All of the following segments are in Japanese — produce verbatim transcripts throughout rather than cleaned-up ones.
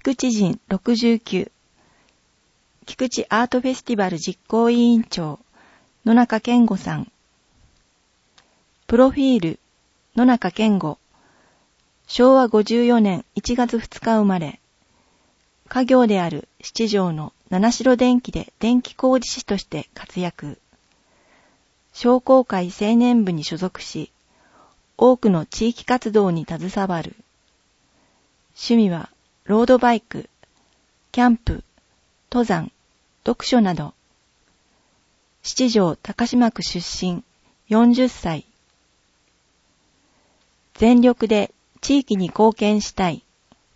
菊池人ろくじゅうきゅう、菊池アートフェスティバル実行委員長、野中健吾さん。プロフィール、野中健吾。しょうわごじゅうよねんいちがつふつか生まれ。家業である七条の七城電機で電気工事士として活躍。商工会青年部に所属し、多くの地域活動に携わる。趣味はロードバイク、キャンプ、登山、読書など。七条高島区出身、よんじゅっさい。全力で地域に貢献したい。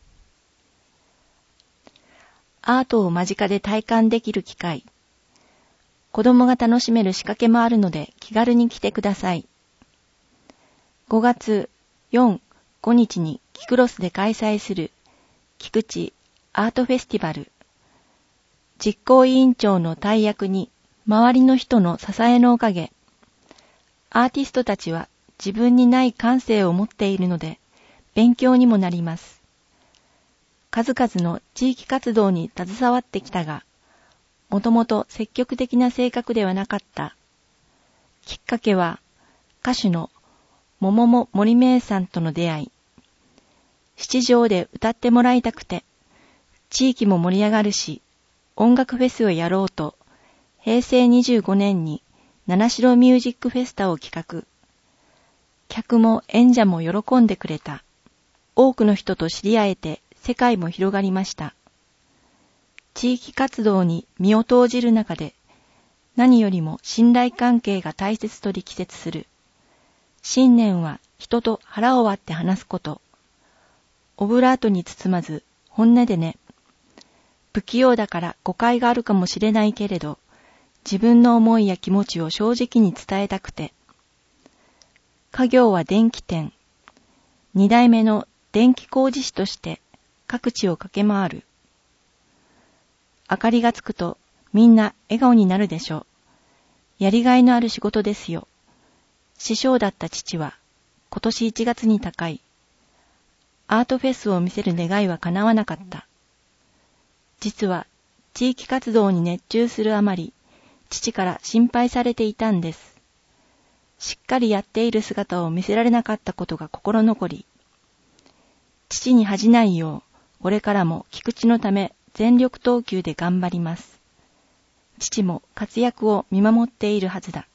アートを間近で体感できる機会。子供が楽しめる仕掛けもあるので気軽に来てください。ごがつよん、ごにちにキクロスで開催する菊池アートフェスティバル。実行委員長の大役に周りの人の支えのおかげ。アーティストたちは自分にない感性を持っているので勉強にもなります。数々の地域活動に携わってきたが、もともと積極的な性格ではなかった。きっかけは歌手の桃も森芽さんとの出会い。七条で歌ってもらいたくて、地域も盛り上がるし、音楽フェスをやろうと、へいせいにじゅうごねんに七城ミュージックフェスタを企画。客も演者も喜んでくれた。多くの人と知り合えて世界も広がりました。地域活動に身を投じる中で、何よりも信頼関係が大切と力説する。信念は人と腹を割って話すこと。オブラートに包まず本音でね。不器用だから誤解があるかもしれないけれど、自分の思いや気持ちを正直に伝えたくて。家業は電気店。二代目の電気工事士として各地を駆け回る。明かりがつくとみんな笑顔になるでしょう。やりがいのある仕事ですよ。師匠だった父は今年いちがつに他界。アートフェスを見せる願いは叶わなかった。実は地域活動に熱中するあまり、父から心配されていたんです。しっかりやっている姿を見せられなかったことが心残り。父に恥じないよう、これからも菊池のため全力投球で頑張ります。父も活躍を見守っているはずだ。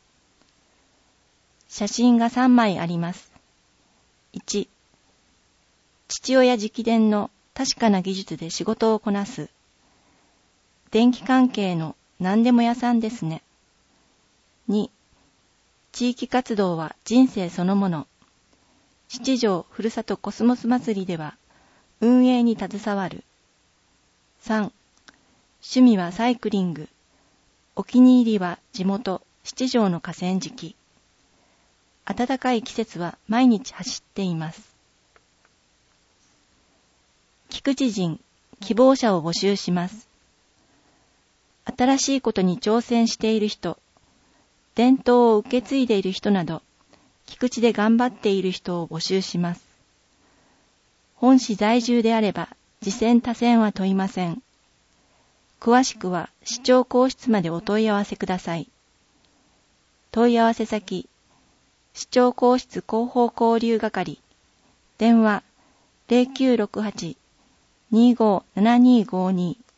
写真がさんまいあります。いち、父親直伝の確かな技術で仕事をこなす。電気関係の何でも屋さんですね。に、地域活動は人生そのもの。七条ふるさとコスモス祭りでは運営に携わる。さん、趣味はサイクリング。お気に入りは地元七条の河川敷。暖かい季節は毎日走っています。菊池人、希望者を募集します。新しいことに挑戦している人、伝統を受け継いでいる人など、菊池で頑張っている人を募集します。本市在住であれば、次戦他戦は問いません。詳しくは市長公室までお問い合わせください。問い合わせ先、市長公室広報交流係、電話 ゼロきゅうろくはち にーごーななにーごーにー